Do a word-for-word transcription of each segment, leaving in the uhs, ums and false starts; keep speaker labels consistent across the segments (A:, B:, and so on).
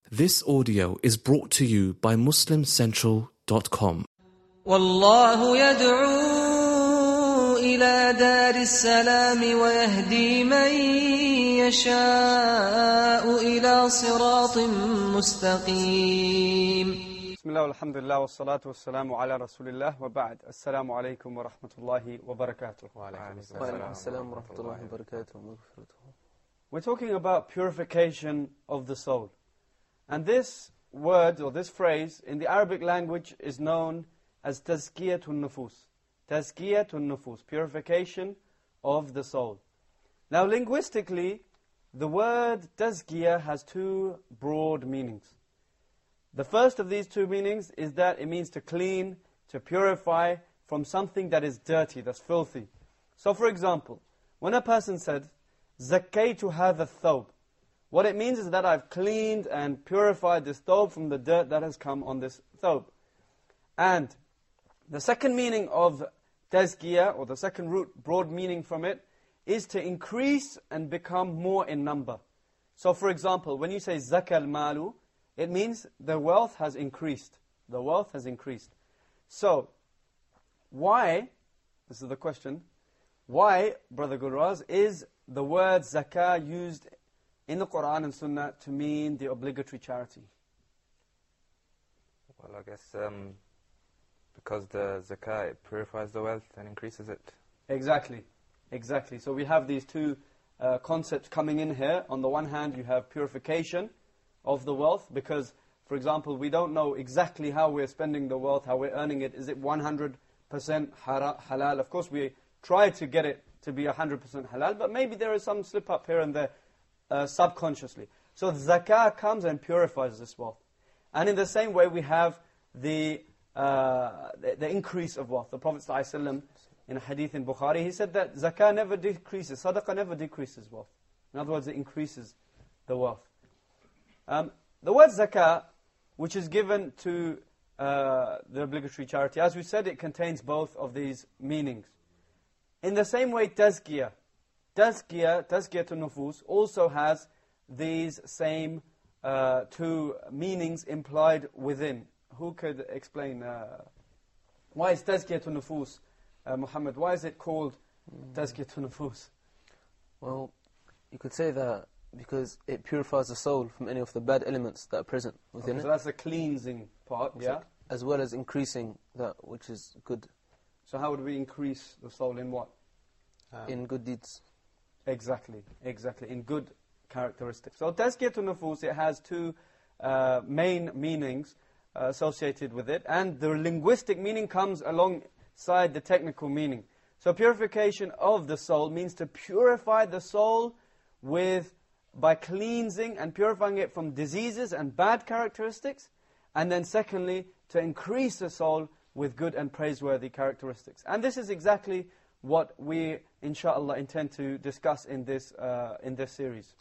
A: This audio is brought to you by muslim central dot com.
B: والله يدعو إلى دار السلام ويهدي من يشاء إلى صراط مستقيم.
C: بسم الله والحمد لله والصلاة والسلام على رسول الله وبعد. السلام عليكم ورحمة الله وبركاته.
D: وعليكم السلام ورحمة الله وبركاته.
C: We're talking about purification of the soul. And this word or this phrase in the Arabic language is known as tazkiyatun nufus. Tazkiyatun nufus, purification of the soul. Now linguistically, the word tazkiyah has two broad meanings. The first of these two meanings is that it means to clean, to purify from something that is dirty, that's filthy. So for example, when a person said, Zakkaytu hadha thawb, what it means is that I've cleaned and purified this thawb from the dirt that has come on this thawb. And the second meaning of tazkiyah, or the second root, broad meaning from it, is to increase and become more in number. So for example, when you say zakal malu, it means the wealth has increased. The wealth has increased. So, why, this is the question, why, Brother Gulraz, is the word zakah used in the Quran and Sunnah to mean the obligatory charity?
D: Well, I guess um, because the zakah it purifies the wealth and increases it.
C: Exactly, exactly. So we have these two uh, concepts coming in here. On the one hand, you have purification of the wealth, because, for example, we don't know exactly how we're spending the wealth, how we're earning it. Is it one hundred percent halal? Of course, we try to get it to be one hundred percent halal, but maybe there is some slip up here and there uh, subconsciously. So zakah comes and purifies this wealth. And in the same way, we have the, uh, the, the increase of wealth. The Prophet ﷺ, in a hadith in Bukhari, he said that zakah never decreases, sadaqah never decreases wealth. In other words, it increases the wealth. Um, the word zakah, which is given to uh, the obligatory charity, as we said, it contains both of these meanings. In the same way, tazkiyah, tazkiyah, tazkiyatun nufus, also has these same uh, two meanings implied within. Who could explain, uh, why is tazkiyatun nufus, uh, Muhammad, why is it called tazkiyatun nufus?
E: Well, you could say that because it purifies the soul from any of the bad elements that are present within
C: okay,
E: it.
C: So that's the cleansing part, yeah?
E: As well as increasing that which is good.
C: So how would we increase the soul in what?
E: Um, in good deeds.
C: Exactly, exactly, in good characteristics. So tazkiyatun nufus, it has two uh, main meanings uh, associated with it, and the linguistic meaning comes alongside the technical meaning. So purification of the soul means to purify the soul with by cleansing and purifying it from diseases and bad characteristics, and then secondly, to increase the soul with good and praiseworthy characteristics. And this is exactly what we, inshallah, intend to discuss in this, uh, in this series.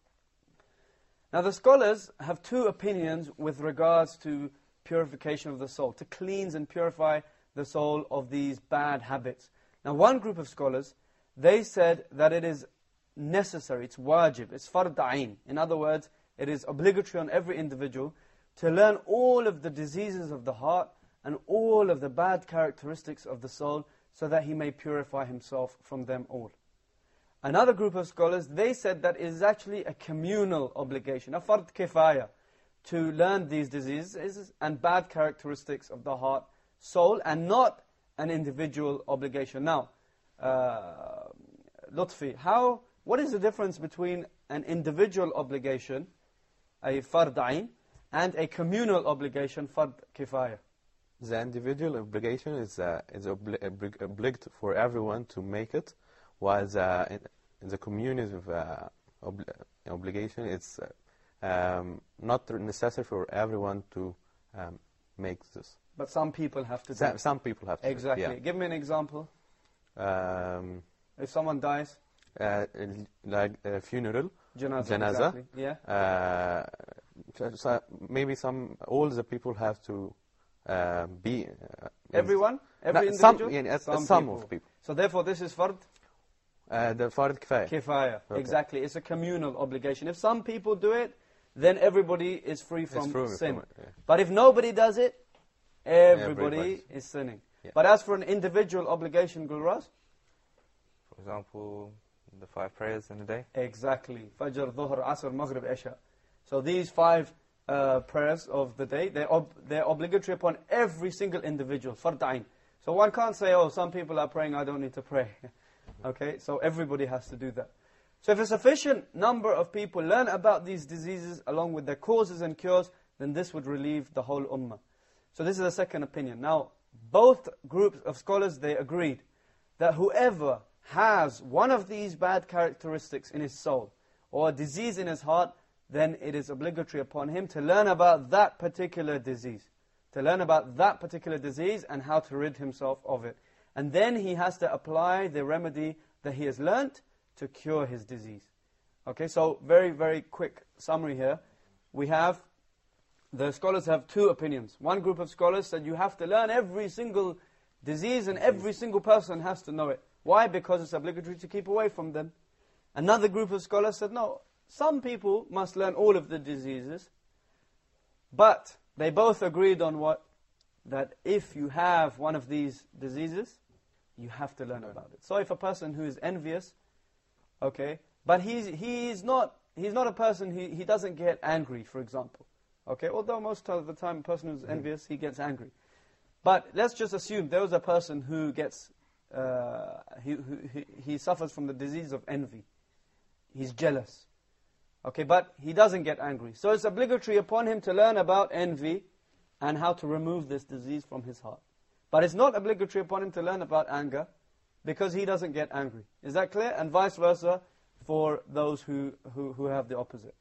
C: Now the scholars have two opinions with regards to purification of the soul, to cleanse and purify the soul of these bad habits. Now one group of scholars, they said that it is necessary, it's wajib, it's fard ayn. In other words, it is obligatory on every individual to learn all of the diseases of the heart and all of the bad characteristics of the soul so that he may purify himself from them all. Another group of scholars, they said that it is actually a communal obligation, a fard kifaya, to learn these diseases and bad characteristics of the heart, soul, and not an individual obligation. Now, uh, Lutfi, how... what is the difference between an individual obligation, a fard ayn, and a communal obligation, fard kifaya?
F: The individual obligation is uh, is obli oblig obliged for everyone to make it, while the, in, in the community of uh, obli obligation, it's uh, um, not necessary for everyone to um, make this.
C: But some people have to do
F: some,
C: it.
F: Some people have to
C: Exactly.
F: do it, yeah.
C: Give me an example.
F: Um,
C: if someone dies?
F: Uh, like a funeral,
C: Janaza,
F: janaza.
C: Exactly. Yeah.
F: Uh, so, so maybe some, all the people have to uh, be... Uh,
C: Everyone? Every
F: no,
C: individual?
F: Some, yeah,
C: some,
F: some
C: people.
F: of people.
C: So therefore this is fard?
F: Uh, the fard kifaya.
C: Kifaya,
F: Okay.
C: exactly. It's a communal obligation. If some people do it, then everybody is free from
F: free
C: sin.
F: from it, yeah.
C: But if nobody does it, everybody
F: Everybody.
C: is sinning.
F: Yeah.
C: But as for an individual obligation, Gulraz,
D: For example, the five prayers in a day.
C: exactly. Fajr, Dhuhr, Asr, Maghrib, Isha. So these five uh, prayers of the day, they're, ob they're obligatory upon every single individual. Fard Ain. So one can't say, oh, some people are praying, I don't need to pray. Okay, so everybody has to do that. So if a sufficient number of people learn about these diseases along with their causes and cures, then this would relieve the whole ummah. So this is the second opinion. Now, both groups of scholars, they agreed that whoever has one of these bad characteristics in his soul or a disease in his heart, then it is obligatory upon him to learn about that particular disease. To learn about that particular disease and how to rid himself of it. And then he has to apply the remedy that he has learnt to cure his disease. Okay, so very, very quick summary here. We have, the scholars have two opinions. One group of scholars said you have to learn every single disease and every single person has to know it. Why? Because it's obligatory to keep away from them. Another group of scholars said, no, some people must learn all of the diseases, but they both agreed on what? That if you have one of these diseases, you have to learn about it. So if a person who is envious, okay, but he's, he's, not, he's not a person, he, he doesn't get angry, for example. Okay, although most of the time a person who's envious, he gets angry. But let's just assume there was a person who gets, uh, he, he, he suffers from the disease of envy. He's jealous. Okay, but he doesn't get angry. So it's obligatory upon him to learn about envy and how to remove this disease from his heart. But it's not obligatory upon him to learn about anger because he doesn't get angry. Is that clear? And vice versa for those who, who, who have the opposite.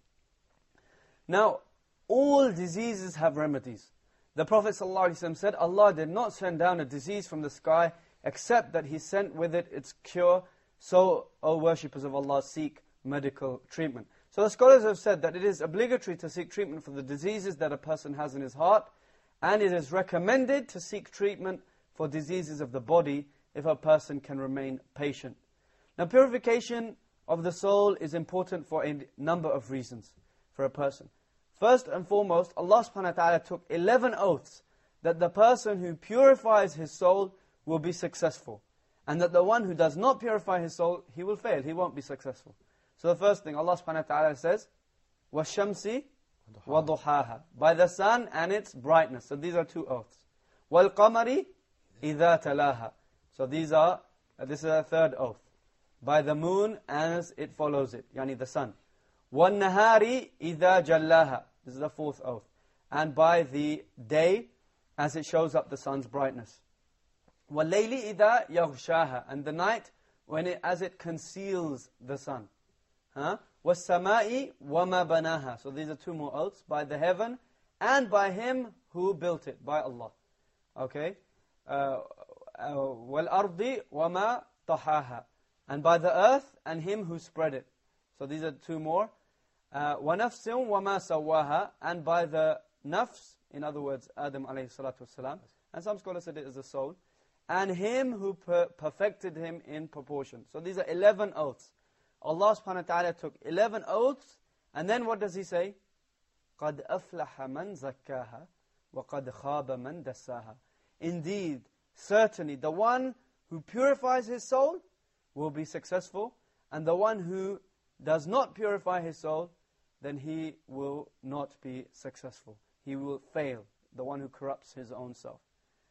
C: Now, all diseases have remedies. The Prophet ﷺ said, Allah did not send down a disease from the sky except that He sent with it its cure. So, O worshippers of Allah, seek medical treatment. So the scholars have said that it is obligatory to seek treatment for the diseases that a person has in his heart, and it is recommended to seek treatment for diseases of the body if a person can remain patient. Now, purification of the soul is important for a number of reasons for a person. First and foremost, Allah subhanahu wa ta'ala took eleven oaths that the person who purifies his soul will be successful, and that the one who does not purify his soul, he will fail, he won't be successful. So the first thing, Allah subhanahu wa ta'ala says, وَالشَّمْسِ وَضُحَاهَا, by the sun and its brightness. So these are two oaths. وَالْقَمَرِ إِذَا تَلَاهَا. So these are, uh, this is a third oath. By the moon as it follows it, yani the sun. وَالنَّهَارِ إِذَا جَلَّاهَا. This is the fourth oath. And by the day as it shows up the sun's brightness. وَاللَّيْلِ إِذَا يَغْشَاهَا. And the night when it, as it conceals the sun. Huh? وَالسَّمَاءِ وَمَا بَنَاهَا. So these are two more oaths. By the heaven and by Him who built it, by Allah. Okay? Uh, uh, وَالْأَرْضِ وَمَا طَحَاهَا. And by the earth and Him who spread it. So these are two more. Uh, وَنَفْسٍ وَمَا سَوَّاهَا. And by the nafs, in other words, Adam alayhi salatu wasalam. And some scholars said it is a soul. And Him who per perfected him in proportion. So these are eleven oaths. Allah subhanahu wa ta'ala took eleven oaths, and then what does He say? قَدْ أَفْلَحَ مَنْ زَكَّاهَا وَقَدْ خَابَ مَنْ دَسَّاهَا. Indeed, certainly, the one who purifies his soul will be successful, and the one who does not purify his soul, then he will not be successful. He will fail, the one who corrupts his own self.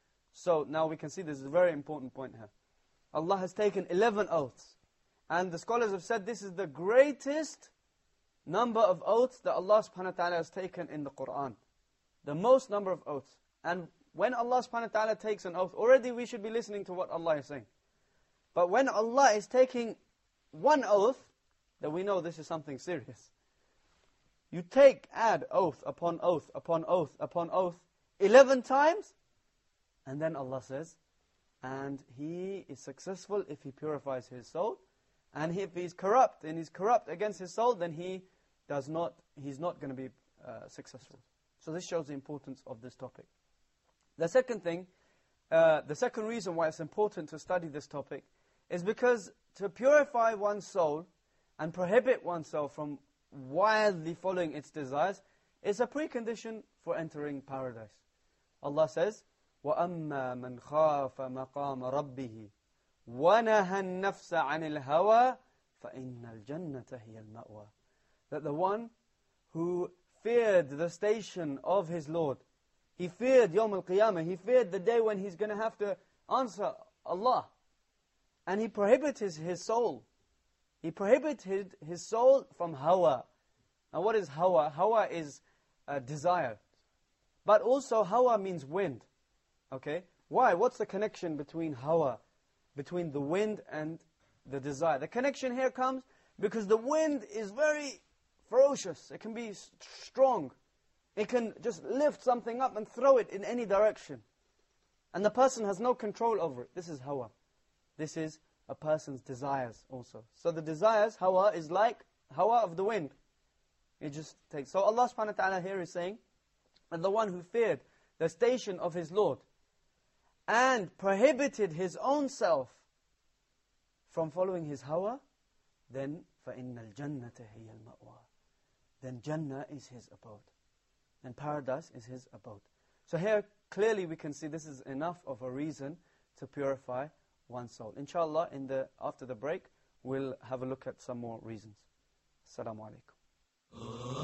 C: So, now we can see this is a very important point here. Allah has taken eleven oaths. And the scholars have said this is the greatest number of oaths that Allah subhanahu wa ta'ala has taken in the Qur'an. The most number of oaths. And when Allah subhanahu wa ta'ala takes an oath, already we should be listening to what Allah is saying. But when Allah is taking one oath, then we know this is something serious. You take, add oath upon oath, upon oath, upon oath, eleven times, and then Allah says, and he is successful if he purifies his soul. And if he's corrupt, and he's corrupt against his soul, then he does not, he's not going to be uh, successful. So this shows the importance of this topic. The second thing, uh, the second reason why it's important to study this topic is because to purify one's soul and prohibit oneself from wildly following its desires, is a precondition for entering paradise. Allah says, وَأَمَّا مَنْ خَافَ مَقَامَ رَبِّهِ وَنَهَى النَّفْسَ عَنِ الْهَوَى فَإِنَّ الْجَنَّةَ هِيَ الْمَأْوَى. That the one who feared the station of his Lord, he feared Yawm al-Qiyamah, he feared the day when he's going to have to answer Allah, and he prohibited his soul. He prohibited his soul from hawa. Now what is hawa? Hawa is uh, desire. But also hawa means wind. Okay? Why? What's the connection between hawa, between the wind and the desire? The connection here comes because the wind is very ferocious. It can be strong. It can just lift something up and throw it in any direction. And the person has no control over it. This is hawa. This is a person's desires also. So the desires, hawa, is like hawa of the wind. It just takes. So Allah subhanahu wa ta'ala here is saying that the one who feared the station of his Lord and prohibited his own self from following his hawa, then فَإِنَّ الْجَنَّةَ هِيَ الْمَأْوَى. Then Jannah is his abode. And paradise is his abode. So here clearly we can see this is enough of a reason to purify one's soul. Inshallah, in the, after the break, we'll have a look at some more reasons. Assalamu alaikum.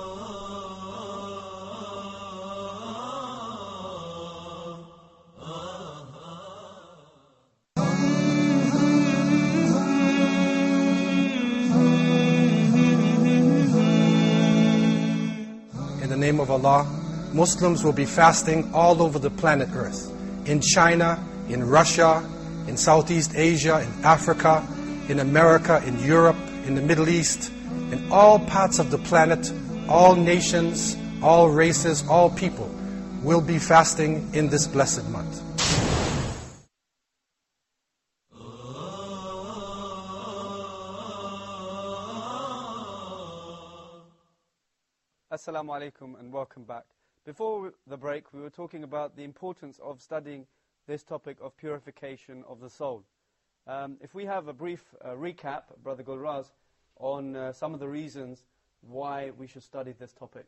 G: In the name of Allah, Muslims will be fasting all over the planet Earth. In China, in Russia, in Southeast Asia, in Africa, in America, in Europe, in the Middle East, in all parts of the planet, all nations, all races, all people will be fasting in this blessed month.
C: Assalamu alaikum and welcome back. Before the break, we were talking about the importance of studying this topic of purification of the soul. Um, if we have a brief uh, recap, Brother Gulraz, on uh, some of the reasons why we should study this topic.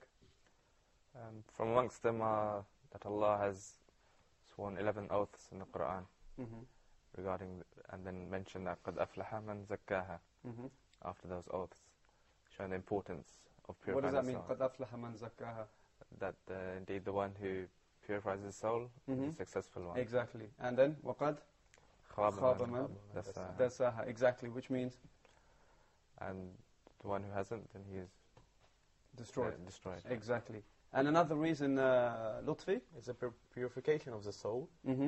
D: Um, from amongst them are that Allah has sworn eleven oaths in the Quran
C: mm-hmm.
D: regarding, and then mentioned that قَدْ أَفْلَحَ مَنْ زَكَّاهَا
C: mm-hmm.
D: after those oaths, showing the importance of purifying
C: What does that
D: the
C: mean?
D: soul.
C: قَدْ أَفْلَحَ مَنْ زَكَّاهَا.
D: That uh, indeed the one who purifies his soul
C: mm-hmm.
D: is a successful one.
C: Exactly. And then, وَقَدْ
D: خَابَ
C: خَابَ
D: مَنْ
C: مَنْ
D: دَسَّاهَا.
C: دَسَّاهَا. Exactly, which means
D: And the one who hasn't, then he is
C: destroyed.
D: Uh, destroyed.
C: Exactly. And another reason, uh, Lutfi?
F: It's a pur purification of the soul.
C: Mm-hmm.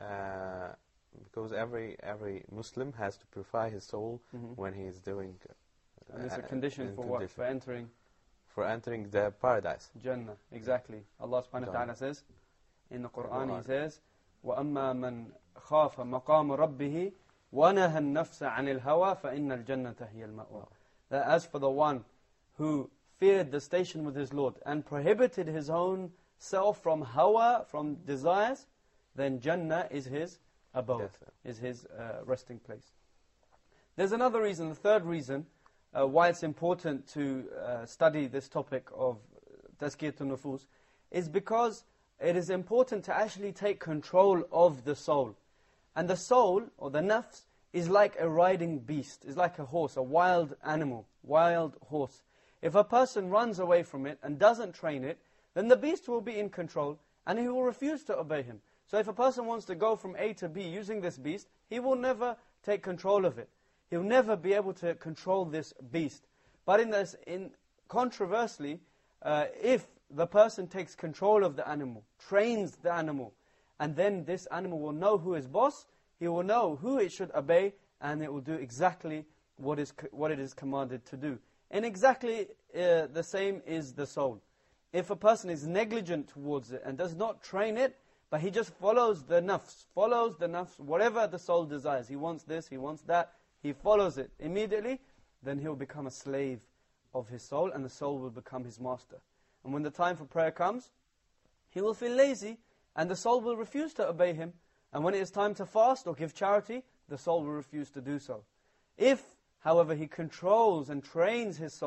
F: Uh, because every every Muslim has to purify his soul
C: mm-hmm.
F: when he is doing. Uh,
C: And it's a condition for
F: condition.
C: what? For entering
F: For entering the paradise.
C: Jannah. Exactly. Allah subhanahu wa ta'ala says, in the Quran, He says, وَأَمَّا مَنْ خَافَ مَقَامَ رَبِّهِ وَنَهَى النَّفْسَ عَنِ الْهَوَى فَإِنَّ الْجَنَّةَ هِيَ الْمَأْوَى. That as for the one who feared the station with his Lord and prohibited his own self from hawa, from desires, then Jannah is his abode,
F: Yes,
C: is his uh, resting place. There's another reason, the third reason, uh, why it's important to uh, study this topic of Tazkiyatun Nufus, is because it is important to actually take control of the soul. And the soul, or the nafs, is like a riding beast, is like a horse, a wild animal, wild horse. If a person runs away from it and doesn't train it, then the beast will be in control and he will refuse to obey him. So if a person wants to go from A to B using this beast, he will never take control of it. He'll never be able to control this beast. But in this, in controversially, uh, if the person takes control of the animal, trains the animal, and then this animal will know who is boss, he will know who it should obey, and it will do exactly what is what it is commanded to do. And exactly uh, the same is the soul. If a person is negligent towards it and does not train it, but he just follows the nafs, follows the nafs, whatever the soul desires, he wants this, he wants that, he follows it immediately, then he'll become a slave of his soul, and the soul will become his master. And when the time for prayer comes, he will feel lazy, and the soul will refuse to obey him. And when it is time to fast or give charity, the soul will refuse to do so. If, however, he controls and trains his soul,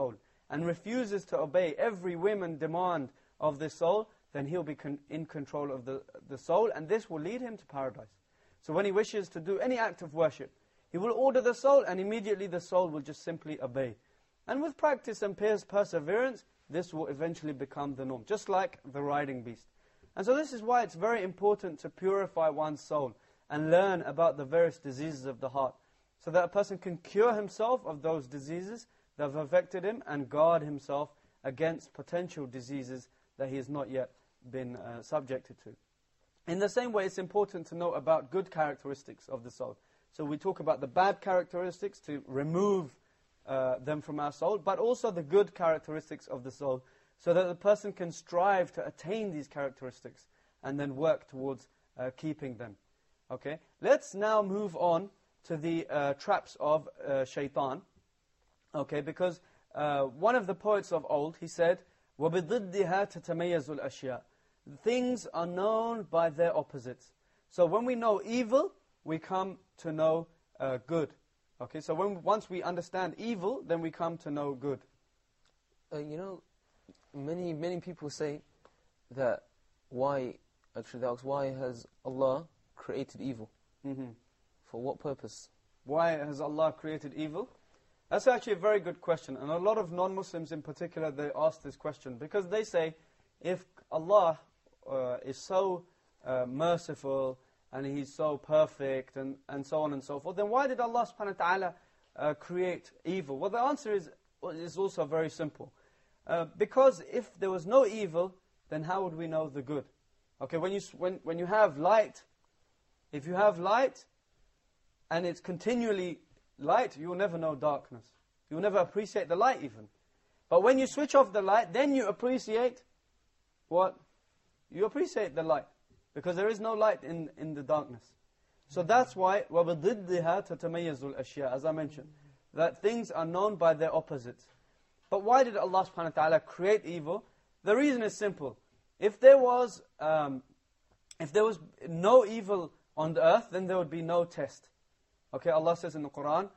C: and refuses to obey every whim and demand of this soul, then he'll be con in control of the, the soul, and this will lead him to paradise. So when he wishes to do any act of worship, he will order the soul, and immediately the soul will just simply obey. And with practice and perseverance, this will eventually become the norm, just like the riding beast. And so this is why it's very important to purify one's soul and learn about the various diseases of the heart, so that a person can cure himself of those diseases that have affected him and guard himself against potential diseases that he has not yet been uh, subjected to. In the same way, it's important to know about good characteristics of the soul. So we talk about the bad characteristics to remove uh, them from our soul, but also the good characteristics of the soul, so that the person can strive to attain these characteristics and then work towards uh, keeping them. Okay, let's now move on to the uh, traps of uh, shaitan. Okay, because uh, one of the poets of old, he said, وَبِضِدِّهَا تَتَمَيَّزُ الْأَشْيَاءِ Things are known by their opposites. So when we know evil, we come to know uh, good. Okay, so when once we understand evil, then we come to know good.
E: Uh, you know, many many people say that why, actually they ask, why has Allah created evil?
C: Mm-hmm.
E: For what purpose?
C: Why has Allah created evil? That's actually a very good question. And a lot of non-Muslims in particular, they ask this question. Because they say, if Allah uh, is so uh, merciful, and He's so perfect, and, and so on and so forth, then why did Allah subhanahu wa ta'ala uh, create evil? Well, the answer is, is also very simple. Uh, because if there was no evil, then how would we know the good? Okay, when you, when, when you have light, if you have light, and it's continually light, you will never know darkness. You will never appreciate the light even. But when you switch off the light, then you appreciate what? You appreciate the light. Because there is no light in, in the darkness. So that's why, وَبِضِدِّهَا تَتَمَيَّزُ الْأَشْيَاء, as I mentioned, that things are known by their opposites. But why did Allah subhanahu wa ta'ala create evil? The reason is simple. If there was, um, if there was no evil on the earth, then there would be no test. Okay, Allah says in the Quran,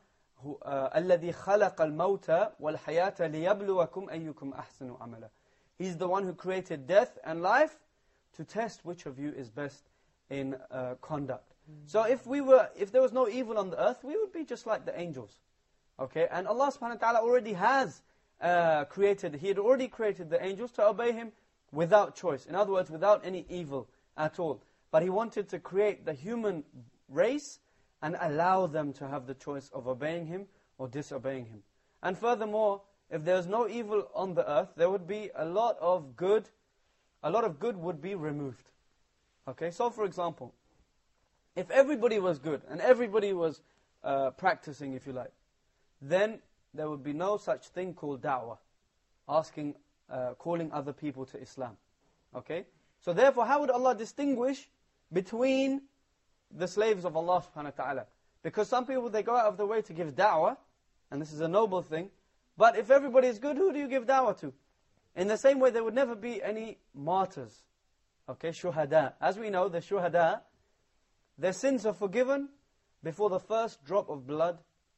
C: الَّذِي خَلَقَ الْمَوْتَ وَالْحَيَاةَ لِيَبْلُوَكُمْ أَيُّكُمْ أَحْسَنُ عَمَلًا. He's the one who created death and life to test which of you is best in uh, conduct. Mm. So if we were, if there was no evil on the earth, we would be just like the angels. Okay, and Allah subhanahu wa ta'ala already has uh, created, He had already created the angels to obey Him without choice. In other words, without any evil at all. But He wanted to create the human race and allow them to have the choice of obeying Him or disobeying Him. And furthermore, if there was no evil on the earth, there would be a lot of good, a lot of good would be removed. Okay, so for example, if everybody was good and everybody was uh, practicing, if you like, then there would be no such thing called da'wah, asking, uh, calling other people to Islam. Okay, so therefore, how would Allah distinguish between the slaves of Allah subhanahu wa ta'ala? Because some people, they go out of their way to give da'wah, and this is a noble thing, but if everybody is good, who do you give da'wah to? In the same way, there would never be any martyrs. Okay, shuhada. As we know, the shuhada, their sins are forgiven before the first drop of blood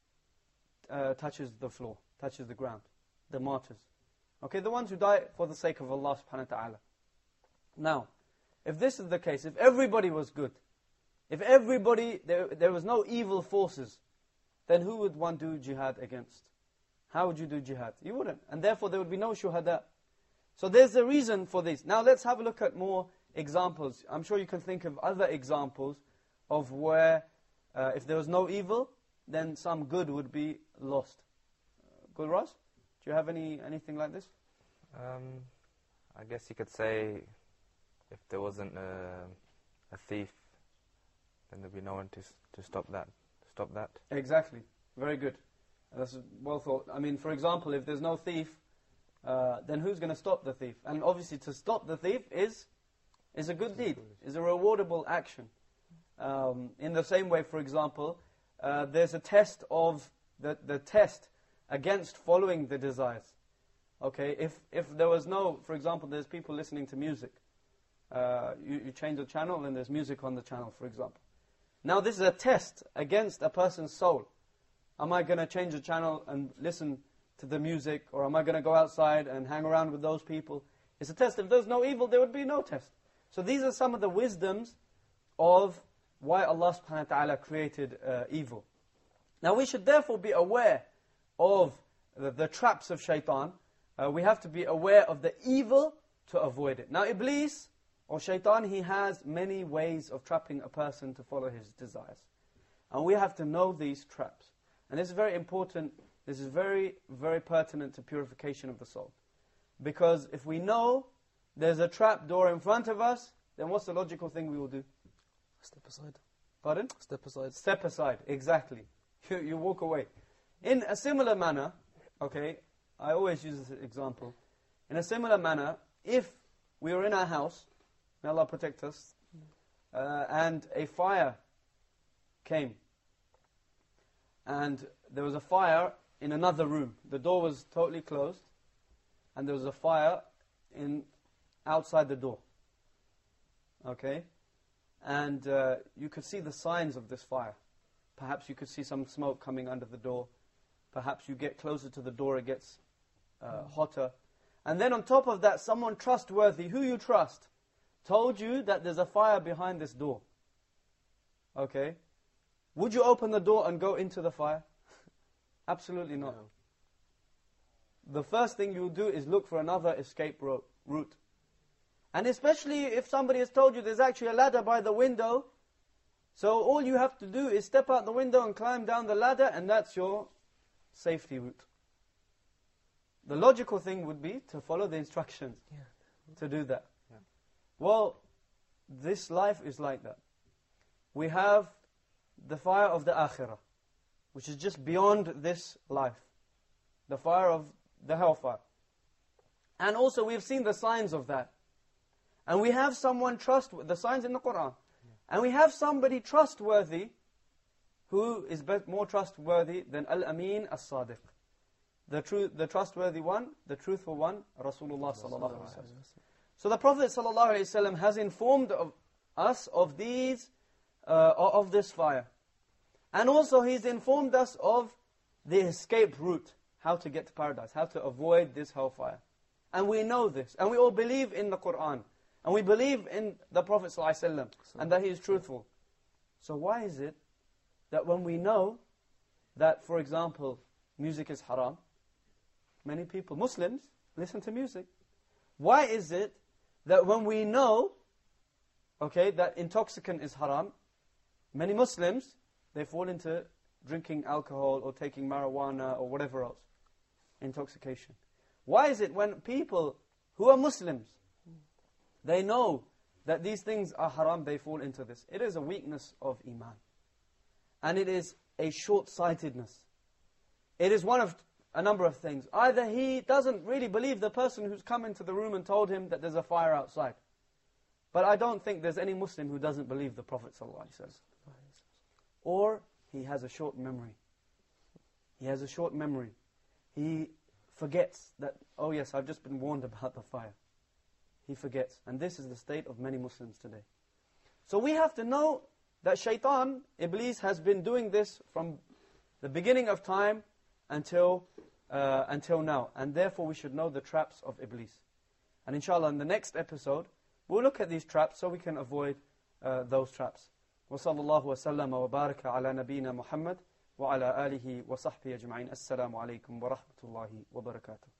C: uh, touches the floor, touches the ground. The martyrs. Okay, the ones who die for the sake of Allah subhanahu wa ta'ala. Now, if this is the case, if everybody was good, if everybody, there, there was no evil forces, then who would one do jihad against? How would you do jihad? You wouldn't. And therefore there would be no shuhada. So there's a reason for this. Now let's have a look at more examples. I'm sure you can think of other examples of where uh, if there was no evil, then some good would be lost. Uh, good, Ross? Do you have any anything like this?
D: Um, I guess you could say if there wasn't a, a thief, then there'd be no one to to stop that. Stop that.
C: Exactly. Very good. That's well thought. I mean, for example, if there's no thief, uh, then who's going to stop the thief? And obviously, to stop the thief is is a good deed, is a rewardable action. Um, in the same way, for example, uh, there's a test of the the test against following the desires. Okay, if if there was no, for example, there's people listening to music. Uh, you, you change the channel and there's music on the channel, for example. Now this is a test against a person's soul. Am I going to change the channel and listen to the music, or am I going to go outside and hang around with those people? It's a test. If there's no evil, there would be no test. So these are some of the wisdoms of why Allah subhanahu wa ta'ala created uh, evil. Now we should therefore be aware of the, the traps of shaitan. Uh, we have to be aware of the evil to avoid it. Now Iblis, or shaitan, he has many ways of trapping a person to follow his desires. And we have to know these traps. And this is very important. This is very, very pertinent to purification of the soul. Because if we know there's a trap door in front of us, then what's the logical thing we will do?
E: Step aside.
C: Pardon?
E: Step aside.
C: Step aside, exactly. You, you walk away. In a similar manner, okay, I always use this example. In a similar manner, if we were in our house, may Allah protect us, uh, and a fire came, and there was a fire in another room. The door was totally closed, and there was a fire in outside the door. Okay? And uh, you could see the signs of this fire. Perhaps you could see some smoke coming under the door. Perhaps you get closer to the door, it gets uh, hotter. And then on top of that, someone trustworthy, who you trust, told you that there's a fire behind this door. Okay? Would you open the door and go into the fire? Absolutely not.
E: No.
C: The first thing you'll do is look for another escape ro route. And especially if somebody has told you there's actually a ladder by the window, so all you have to do is step out the window and climb down the ladder, and that's your safety route. The logical thing would be to follow the instructions,
E: Yeah.
C: to do that.
F: Yeah.
C: Well, this life is like that. We have the fire of the akhirah, which is just beyond this life. The fire of the hellfire. And also we've seen the signs of that. And we have someone trustworthy, the signs in the Qur'an. Yeah. And we have somebody trustworthy who is more trustworthy than Al-Amin As-Sadiq. The, true, the trustworthy one, the truthful one, Rasulullah sallallahu alaihi wasallam. So the Prophet sallallahu alaihi wasallam has informed of us of these, uh, of this fire. And also he's informed us of the escape route, how to get to paradise, how to avoid this hellfire. And we know this, and we all believe in the Qur'an, and we believe in the Prophet sallallahu alaihi wasallam, and that he is truthful. So why is it that when we know that, for example, music is haram, many people, Muslims, listen to music. Why is it that when we know, okay, that intoxicant is haram, many Muslims, they fall into drinking alcohol or taking marijuana or whatever else, intoxication? Why is it when people who are Muslims, they know that these things are haram, they fall into this? It is a weakness of iman. And it is a short-sightedness. It is one of a number of things. Either he doesn't really believe the person who's come into the room and told him that there's a fire outside. But I don't think there's any Muslim who doesn't believe the Prophet ﷺ. Or he has a short memory. He has a short memory. He forgets that, oh yes, I've just been warned about the fire. He forgets. And this is the state of many Muslims today. So we have to know that shaitan, Iblis, has been doing this from the beginning of time until uh, until now. And therefore we should know the traps of Iblis. And inshallah, in the next episode, we'll look at these traps so we can avoid uh, those traps. وصلى الله وسلم وبارك على نبينا محمد وعلى آله وصحبه أجمعين. السلام عليكم ورحمة الله وبركاته.